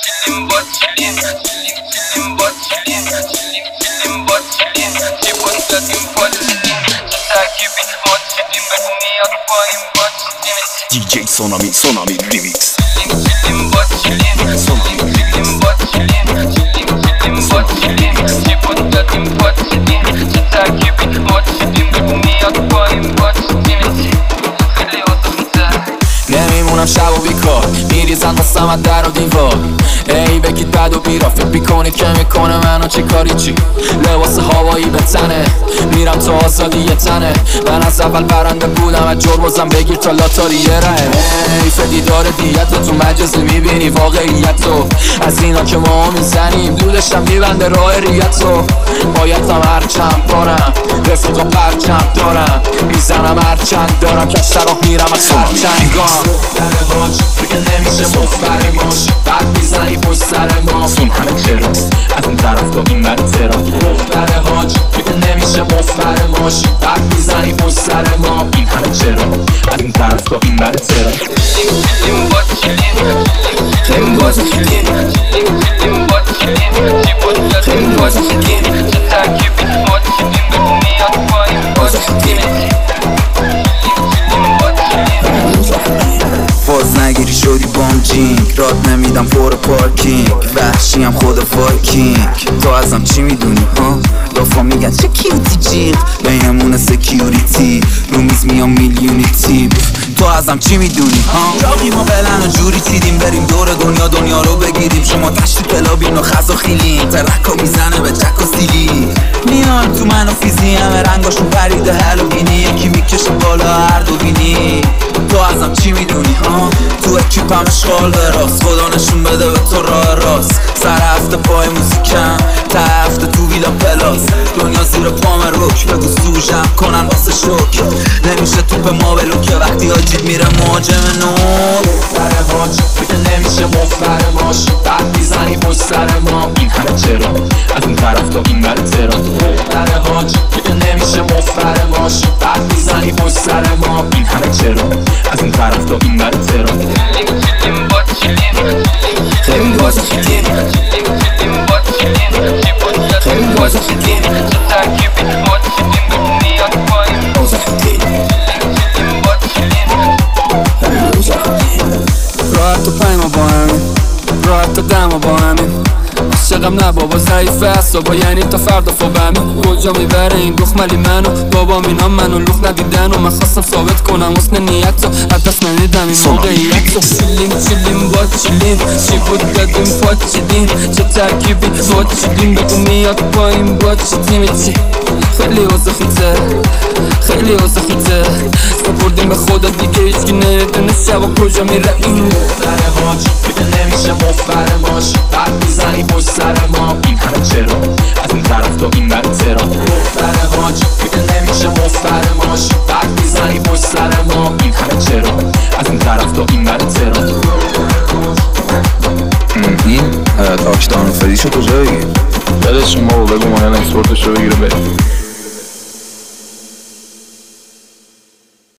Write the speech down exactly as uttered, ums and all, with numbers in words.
چیلیم با چیلیم چیلیم چیلیم با چیلیم چیلیم چیلیم با چیلیم چیبون دادیم پاچیلیم چه ترکیبی ما چیلیم بگو میاد پایین با چیلیم دی جی سونامی سونامی ریمیکس چیلیم چیلیم با چیلیم چیلیم چیلیم با چیلیم چیلیم چیلیم با چیلیم چیبون دادیم پاچیلیم چه ترکیبی ما چیلیم بگو میاد پایین با چیلیم خیلی آدمی‌تر نمیمونم شب و بیکار میریزن واسم از در و دیوار ای بگید بد و بیرا فکر بیکنید که میکنه منو چه کاری چی لباس هوایی به تنه میرم تو آزادی یه تنه من از اول برنده بودم از جربازم بگیر تا لاتاری یه ره حیف دیدار دیت تو مجازی میبینی واقعیت رو از اینا که ما میزنیم دودشم میبنده راه ریت رو بایدم هرچند بارم رفیقا پرچم دارم میزنم هرچند دارم که سراح میرم از خرچنگام در حاج دیگه نمیشه مفبر ماش بعد میزنی پشت سر ما سون همه چرا از اون طرف تا این من چرا در حاج دیگه نمیشه مفبر ماش بعد میزنی پشت سر ما این همه چرا از اون طرف تا این من چرا چیلیم با چیلیم چیلیم با چیلیم چیلیم چیلیم با چیلیم چیبون دادیم با چیلیم چه ترکیبی ما چیلیم بگو میاد پایین با چیلیم باز نگیری شدی بام جینگ راد نمیدم پر پارکینگ وحشیم خدا فاکینگ تو ازم چی میدونی ها لافا میگن چه کیوتی جیغ بینمونه سکیوریتی رو میز میام میلیونی تیپ تو ازم چی میدونی ها راقی ما بلن و جوری چیدیم بریم دور دنیا دنیا رو بگیریم شما تشتی کلابین و خز و خیلیم ترکا میزنه به چک و سیلی میان تو من و فیزی همه رنگاشون پریده هلوینی یکی میکشه بالا هر دو بینی تو ازم چی میدونی ها تو اکیپم اشغال به راست خدا نشون بده به تو راه راست سر هفته پای موزیکم تا هفته تو ویلا پلاس دنیا زیر پام روک بگو سوژم کنن واسه شوک نمیشه توپ ما بلوکه وقتی آجید میره مهاجم نو در حاج دیگه نمیشه مفبر ماش بعد میزنی پشت سر ما این همه چرا از اون طرف تا این من چرا در حاج دیگه نمیشه مفبر ماش بعد میزنی پشت سر ما این همه چرا از اون طرف تا این من چرا چیلیم چیلیم با چیلیم خیلی بازی چیلیم چیلیم چیلیم با چیلیم چیبون دادیم با چیلیم چه ترکیبی ما چیلیم بگو میاد پایین با چیلیم چیلیم با چیلیم راحت و پیما با همین راحت و دما با همین عاشقم نه بابا ضعیف اعصابا یعنی تا فردا فوبمی کجا میبره این دخملی منو بابا اینا منو لخ ندیدن و من خواستم ثابت کنم حسن نیت رو از دست ندیدم این موقعیت رو چیلیم چیلیم با چیلیم چی بود دادیم پا چیلیم چه ترکیبی با چیلیم بگو میاد پایین با چیلیم چی خیلی اوضاع خیته خیلی اوضاع خیته سپردیم به خدا دیگه هیچکی نمیدونه شبا کجا میره این در حاج دیگه نمیشه مفبر ماش بعد میزنی پشت سر ما این همه چرا از اون طرف تا این من چرا در حاج دیگه نمیشه مفبر ماش بعد میزنی پشت سر ما این همه چرا از اون طرف تا این من چرا این تاکشتان فریشو کجایی؟ دلش شما بگو مانه اکسپورتش رو بگیره بریم